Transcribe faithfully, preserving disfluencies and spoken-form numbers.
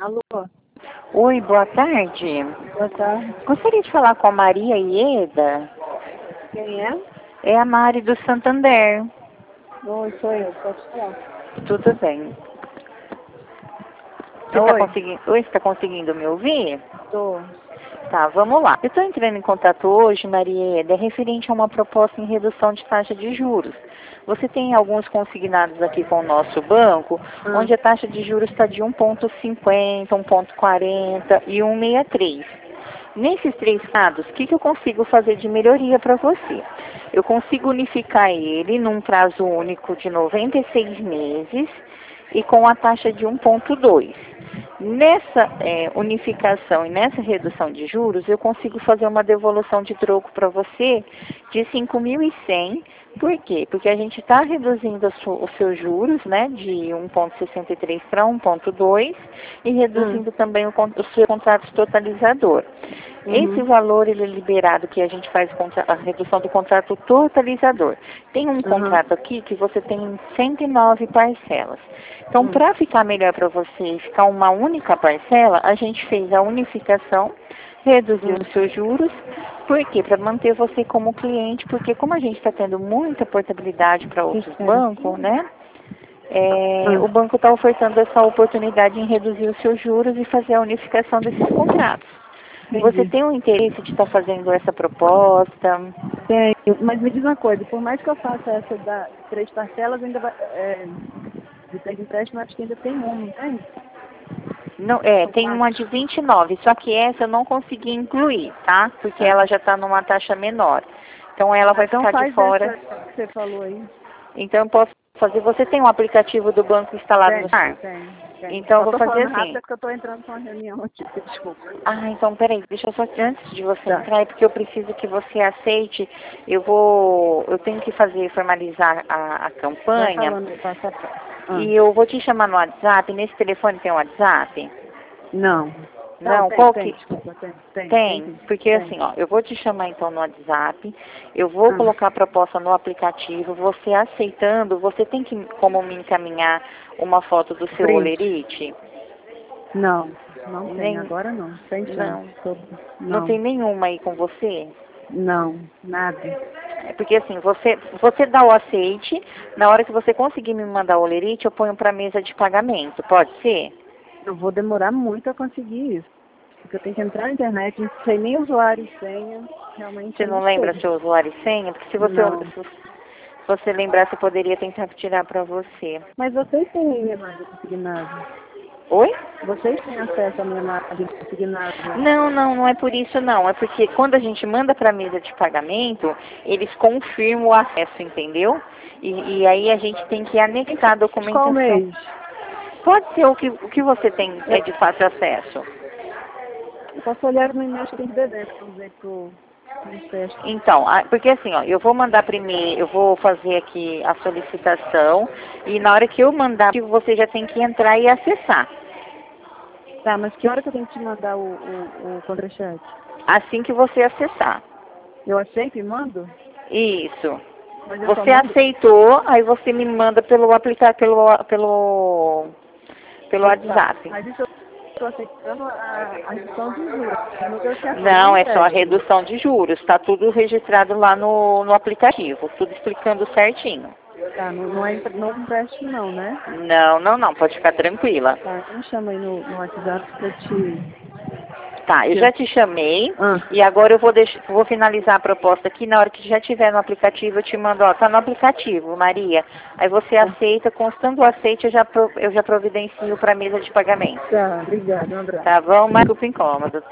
Alô? Oi, boa tarde. Boa tarde. Gostaria de falar com a Maria Ieda. Quem é? É a Mari do Santander. Oi, sou eu. Pode falar. Tudo bem. Você está Oi. conseguindo... Oi, você tá conseguindo me ouvir? Tô. Tá, vamos lá. Eu estou entrando em contato hoje, Maria Ieda, é referente a uma proposta em redução de taxa de juros. Você tem alguns consignados aqui com o nosso banco, Ah. onde a taxa de juros está de um vírgula cinquenta, um vírgula quarenta e um vírgula sessenta e três. Nesses três casos, o que, que eu consigo fazer de melhoria para você? Eu consigo unificar ele num prazo único de noventa e seis meses e com a taxa de um vírgula dois. Nessa é, unificação e nessa redução de juros, eu consigo fazer uma devolução de troco para você de cinco mil e cem. Por quê? Porque a gente está reduzindo os seus juros, né, de um vírgula sessenta e três para um vírgula dois e reduzindo Hum. também o, o seu contrato totalizador. Uhum. Esse valor ele é liberado que a gente faz a redução do contrato totalizador. Tem um Uhum. contrato aqui que você tem cento e nove parcelas. Então, Hum. para ficar melhor para você e ficar uma única parcela, a gente fez a unificação, reduziu Hum. os seus juros. Por quê? Para manter você como cliente, porque como a gente está tendo muita portabilidade para outros Isso é. bancos, né? É, Ah. o banco está ofertando essa oportunidade em reduzir os seus juros e fazer a unificação desses contratos. Você Entendi. tem o interesse de estar fazendo essa proposta? Tenho. Mas me diz uma coisa, por mais que eu faça essa da três parcelas, ainda vai. É, de três empréstimo, acho que ainda tem um, não tem? Não, é, São tem quatro. uma de vinte e nove, só que essa eu não consegui incluir, tá? Porque Ah. ela já está numa taxa menor. Então ela vai Então ficar de faz fora. essa que você falou aí. Então eu posso fazer. Você tem um aplicativo do banco instalado Tem, no celular? tem, tem. Então eu Só vou tô fazer falando rápido assim. é porque eu tô entrando com uma reunião aqui, desculpa. Ah, então peraí, deixa eu só, antes de você Tá. entrar, é porque eu preciso que você aceite, eu vou, eu tenho que fazer, formalizar a, a Vai campanha, falando aí, passa a passa. Ah. e eu vou te chamar no WhatsApp, nesse telefone tem um WhatsApp? Não. Não, Não, tem, qual tem, que... desculpa, tem, tem, tem, Tem, sim, porque tem. assim, ó, eu vou te chamar então no WhatsApp, eu vou Ah. colocar a proposta no aplicativo, você aceitando, você tem que, como me encaminhar uma foto do seu Print. olerite? Não, não tem, Nem, agora não, sem chance. não, Tô- não Não, tem nenhuma aí com você? não, nada. É porque assim, você, você dá o aceite, na hora que você conseguir me mandar o olerite, eu ponho para mesa de pagamento, pode ser? Eu vou demorar muito a conseguir isso. Porque eu tenho que entrar na internet, não sei nem usuário e senha, realmente Você eu não não lembra sei. seu usuário e senha? Porque se você, Não. se você lembrar, você poderia tentar tirar para você. Mas vocês têm minha imagem consignada. Oi? Vocês têm acesso à minha imagem consignada. Não, não, não é por isso não. É porque quando a gente manda para a mesa de pagamento, eles confirmam o acesso, entendeu? E, e aí a gente tem que anexar a Qual documentação. mês? Pode ser o que, o que você tem é de fácil acesso. Eu posso olhar no e-mail que tem de dezembro, vamos ver que eu não fecho. Então, a- porque assim, ó, eu vou mandar primeiro, eu vou fazer aqui a solicitação e na hora que eu mandar, você já tem que entrar e acessar. Tá, mas que hora que eu tenho que te mandar o, o, o contra-cheque? Assim que você acessar. Eu aceito e mando? Isso. Mas eu só Você mando? aceitou, aí você me manda pelo aplicar pelo pelo pelo WhatsApp. Mas isso eu estou aceitando a, a redução de juros. Eu não negociação, não Não, é só a empréstimo. redução de juros. Está tudo registrado lá no, no aplicativo, tudo explicando certinho. Tá, não, não é empre- novo empréstimo não, né? Não, não, não, pode ficar tranquila. Tá, então me chama aí no, no WhatsApp pra eu te... Tá, eu te- já te chamei Ah, e agora eu vou, deixar, vou finalizar a proposta aqui. Na hora que já tiver no aplicativo, eu te mando, ó, tá no aplicativo, Maria. Aí você tá, aceita, constando o aceite, eu já, pro- eu já providencio para mesa de pagamento. tá, obrigada, um abraço. Tá bom? Mas desculpa o incômodo.